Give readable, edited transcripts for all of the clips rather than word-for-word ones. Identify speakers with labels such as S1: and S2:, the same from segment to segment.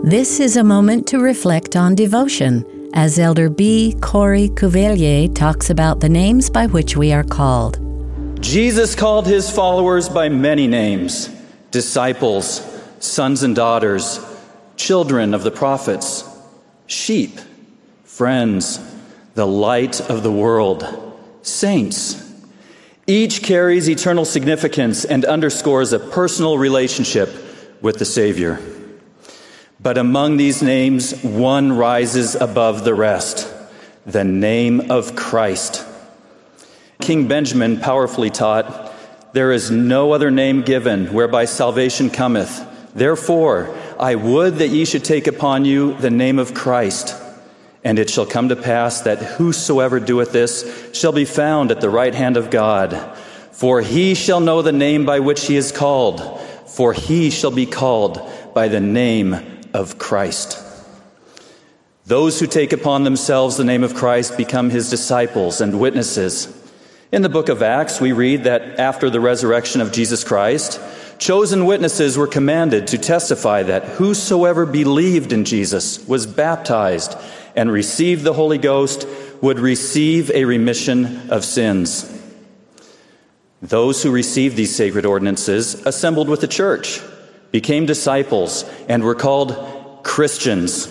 S1: This is a moment to reflect on devotion as Elder B. Corey Cuvelier talks about the names by which we are called.
S2: Jesus called his followers by many names: disciples, sons and daughters, children of the prophets, sheep, friends, the light of the world, saints. Each carries eternal significance and underscores a personal relationship with the Savior. But among these names, one rises above the rest: the name of Christ. King Benjamin powerfully taught, "There is no other name given whereby salvation cometh. Therefore, I would that ye should take upon you the name of Christ. And it shall come to pass that whosoever doeth this shall be found at the right hand of God. For he shall know the name by which he is called, for he shall be called by the name of Christ." Those who take upon themselves the name of Christ become his disciples and witnesses. In the book of Acts, we read that after the resurrection of Jesus Christ, chosen witnesses were commanded to testify that whosoever believed in Jesus, was baptized, and received the Holy Ghost would receive a remission of sins. Those who received these sacred ordinances assembled with the church, became disciples, and were called Christians.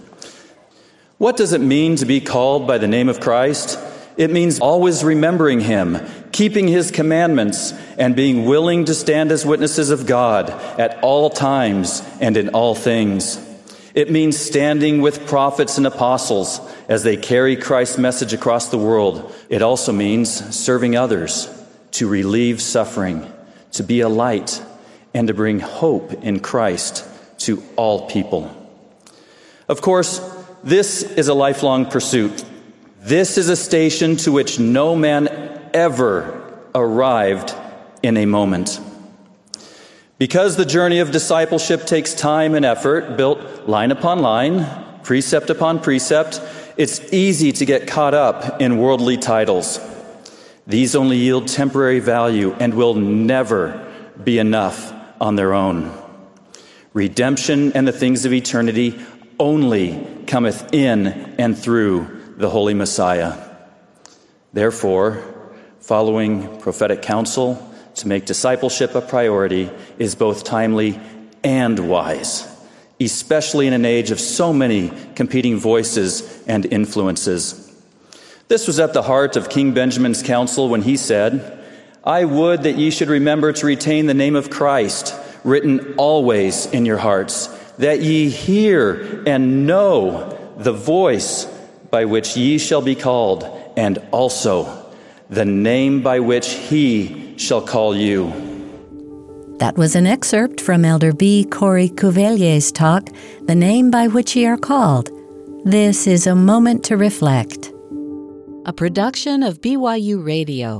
S2: What does it mean to be called by the name of Christ? It means always remembering him, keeping his commandments, and being willing to stand as witnesses of God at all times and in all things. It means standing with prophets and apostles as they carry Christ's message across the world. It also means serving others, to relieve suffering, to be a light, and to bring hope in Christ to all people. Of course, this is a lifelong pursuit. This is a station to which no man ever arrived in a moment. Because the journey of discipleship takes time and effort, built line upon line, precept upon precept, it's easy to get caught up in worldly titles. These only yield temporary value and will never be enough on their own. Redemption and the things of eternity only cometh in and through the Holy Messiah. Therefore, following prophetic counsel to make discipleship a priority is both timely and wise, especially in an age of so many competing voices and influences. This was at the heart of King Benjamin's counsel when he said, "I would that ye should remember to retain the name of Christ, written always in your hearts, that ye hear and know the voice by which ye shall be called, and also the name by which he shall call you."
S1: That was an excerpt from Elder B. Corey Cuvelier's talk, "The Name by Which Ye Are Called." This is a moment to reflect. A production of BYU Radio.